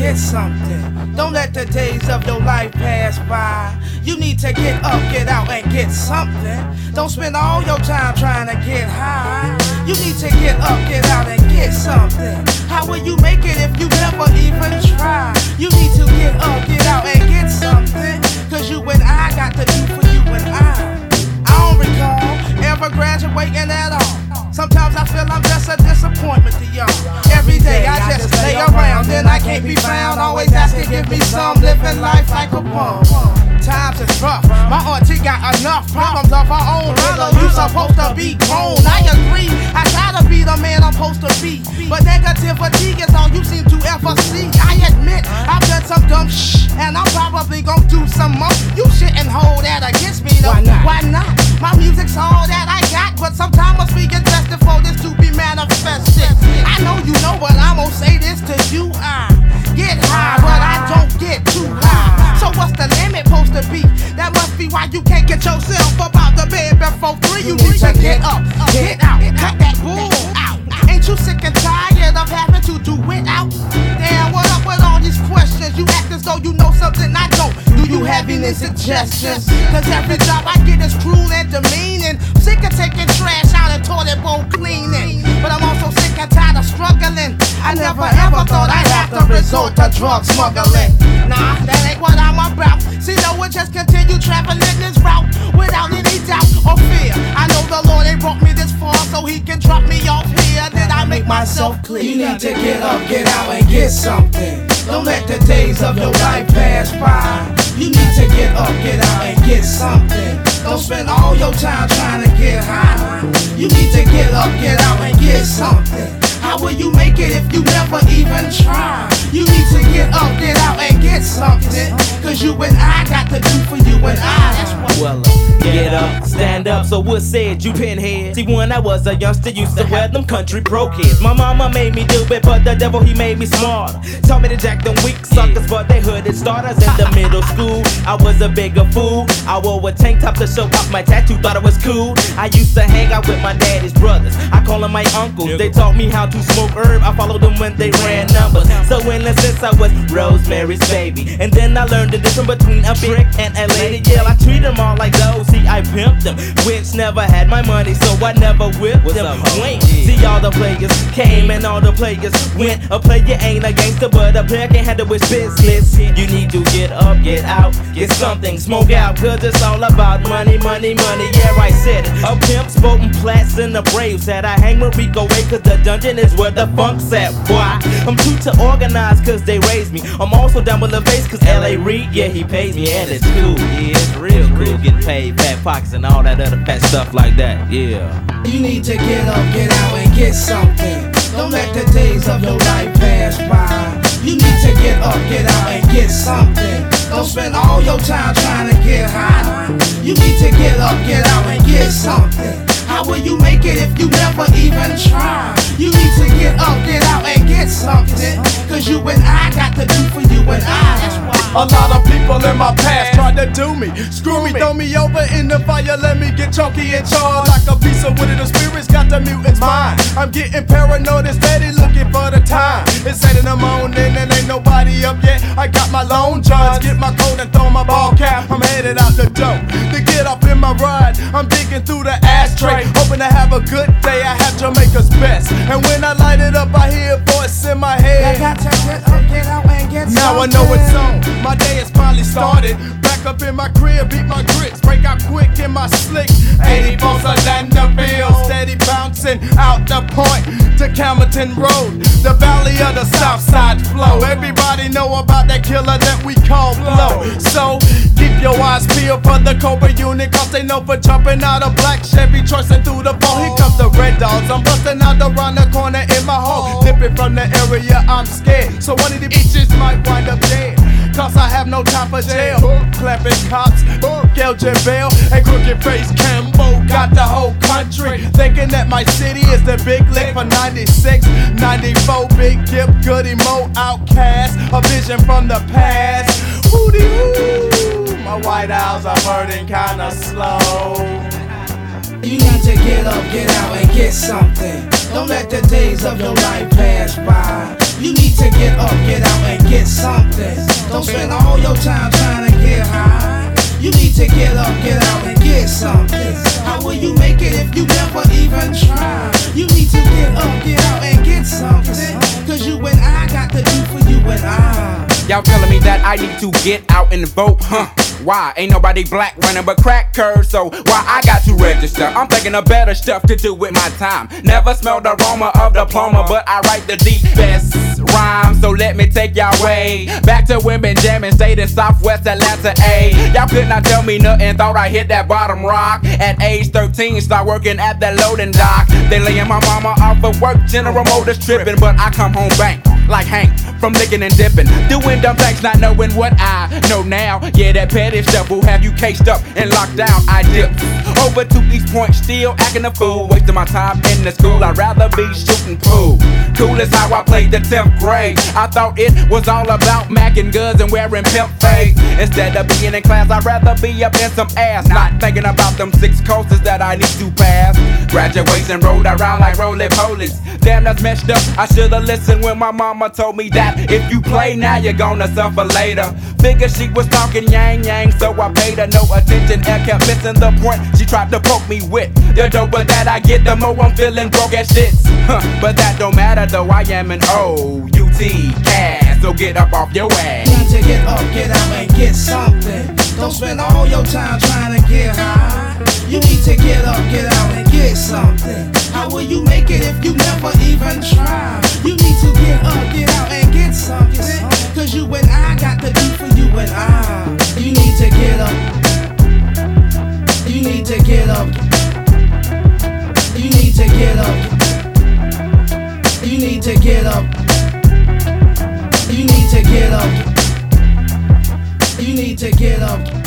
get something. Don't let the days of your life pass by. You need to get up, get out, and get something. Don't spend all your time trying to get high. You need to get up, get out, and get something. How will you make it if you never even try? You need to get up, get out, and get something. Cause you and I got to do for you and I don't recall ever graduating at all. Sometimes I feel I'm just a disappointment to y'all. Every day I just lay around, then I can't be found. Always asking, give me some, living life like a bum. Times is rough, my auntie got enough problems of her own. Brother, you supposed to be grown. I agree, I try to be the man I'm supposed to be, but negativity is all you seem to ever see. I admit, I've done some dumb shh, and I'm probably gonna do some more. You shouldn't hold that against me though. Why not? My music's all that I got, but sometimes must be invested for this to be manifested. I know you know, but I'm gonna say this to you. I get high, but I don't get too high. So what's the limit supposed to be? That must be why you can't get yourself up out the bed before 3. You need to get up, get out, cut that bull out. Ain't you sick and tired of having to do it out? Damn, what up with all these questions? You act as though you know something I don't. Do you have any suggestions? Cause every job I get is cruel and demeaning. Sick of taking trash out and toilet bowl cleaning. But I'm also sick and tired of struggling. I never ever thought I'd have to resort to drug smuggling. Nah, that ain't what I'm about. See, no one just continue traveling this route without any doubt or fear. I know the Lord ain't brought me this far so he can drop me off here. Then I make myself clear. You need to get up, get out, and get something. Don't let the days of your life pass by. You need to get up, get out, and get something. Don't spend all your time trying to get high. You need to get up, get out, and get something. How will you make it if you never even try? You need to get up, get out, and get something. Cause you and I got to do for you and I. That's what. Well, get up, stand up, so what said you pinhead? See, when I was a youngster, used to wear them country pro kids. My mama made me do it, but the devil, he made me smarter. Told me to jack them weak suckers, but they hooded starters. In the middle school, I was a bigger fool. I wore a tank top to show off my tattoo, thought it was cool. I used to hang out with my daddy's brothers, I call them my uncles. They taught me how to smoke herb, I followed them when they ran numbers. So in a sense I was Rosemary's baby. And then I learned the difference between a brick and a lady. Yeah, I treat them all like those, see I pimped them. Which never had my money, so I never whipped them. Wait, see all the players came and all the players went. A player ain't a gangster, but a player can't handle his business. You need to get up, get out, get something, smoke out, cause it's all about money, money, money. Yeah, I said it. A pimp, sporting plats and the Braves. Said I hang Rico away cause the dungeon is where the funk's at, boy. I'm too to organize cause they raised me. I'm also down with the bass cause L.A. Reid, yeah, he pays me and it's cool. Yeah, it's real cool getting paid, fat pockets and all that other fat stuff like that, yeah. You need to get up, get out, and get something. Don't let the days of your life pass by. You need to get up, get out, and get something. Don't spend all your time trying to get high. You need to get up, get out, and get something. How will you make it if you never even try? You need to get up, get out, and get something. Cause you and I got to do for you and I. That's why. A lot of people in my past tried to do me, screw me, throw me over in the fire, let me get chunky and charred like a piece of wood. The spirits got the mutant's mind. I'm getting paranoid and steady looking for the time. It's 8 in the morning and ain't nobody up yet. I got my lone johns, get my coat and throw my ball cap. I'm headed out the door to get up in my ride. I'm digging through the ashtray, hoping to have a good day. I have Jamaica's best, and when I light it up, I hear a voice in my head. I got to get up, get out, and get now I know it's on. My day has finally started. Back up in my crib, beat my grits, break out quick in my slick. 80 volts Orlando'ville, steady bouncing out the point to Camerton Road, the valley of the south side flow. Everybody know about that killer that we call Blow. So keep your eyes peeled for the Cobra unit, cause they know for jumping out a black Chevy choicing through the ball. Here comes the Red Dogs, I'm busting out around the corner in my home. Dipping from the area, I'm scared, so one of the bitches might wind up dead. Cause I have no time for jail. Clapping cops, Elgin Bell, and crooked face Cambo got the whole country thinking that my city is the big lick for 96, 94, Big Gip, Goody Mo, Outcast, a vision from the past. Woody woo, my white owls are burning kinda slow. You need to get up, get out, and get something. Don't let the days of your life pass by. You need to get up, get out, and get something. Don't spend all your time trying to get high. You need to get up, get out, and get something. How will you make it if you never even try? You need to get up, get out, and get something. Cause you and I got to do for you and I. Y'all telling me that I need to get out and vote, huh? Why? Ain't nobody black running but crack curves, so why I got to register? I'm thinking of better stuff to do with my time. Never smelled the aroma of diploma, but I write the deep best rhymes, so let me take y'all way back to women jamming, stayed in Southwest Atlanta, A. Y'all could not tell me nothing, thought I hit that bottom rock. At age 13, start working at that loading dock. Then laying my mama off of work, General Motors tripping, but I come home bank like Hank from licking and dipping, doing dumb things, not knowing what I know now. Yeah, that petty stuff will have you cased up and locked down. I dip over to East Point, still acting a fool, wasting my time in the school. I'd rather be shooting pool. Cool as how I played the 10th grade. I thought it was all about macking guns and wearing pimp fades. Instead of being in class, I'd rather be up in some ass, not thinking about them 6 courses that I need to pass. Graduation rolled around like roly-polies. Damn, that's messed up. I should've listened when my mama told me that if you play now, you're gonna suffer later. Figured she was talking yang, so I paid her no attention and kept missing the point she tried to poke me with. The doper that I get, the more I'm feeling broke as shits. But that don't matter though, I am an O-U-T cast, so get up off your ass. You need to get up, get out, and get something. Don't spend all your time trying to get high. You need to get up, get out, and get something. How will you make it if you never even try? You need to get up, get out, and get something. Cause you and I got to do for you and I. You need to get up. You need to get up. You need to get up. You need to get up. You need to get up. You need to get up.